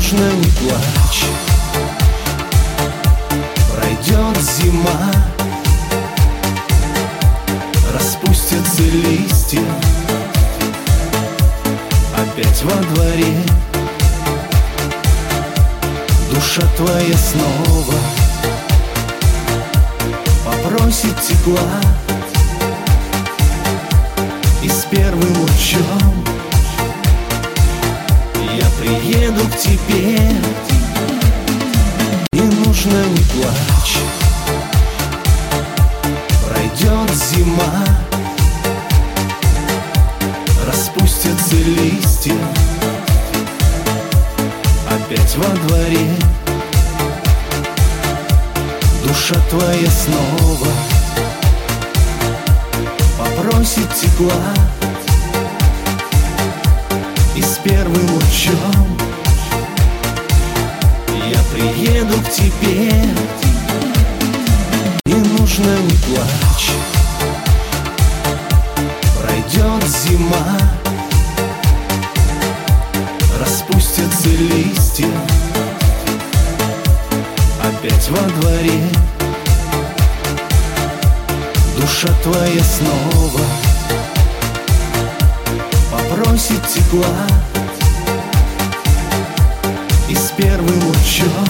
нужно, не плачь, пройдет зима, распустятся листья опять во дворе. Душа твоя снова попросит тепла, и с первым лучом я приеду к тебе. Не нужно, не плачь, пройдет зима, распустятся листья опять во дворе. Душа твоя снова попросит тепла, и с первым лучом я приеду к тебе. Не нужно, не плачь, пройдет зима, распустятся листья опять во дворе. Душа твоя снова попросит тепла, и с первым лучом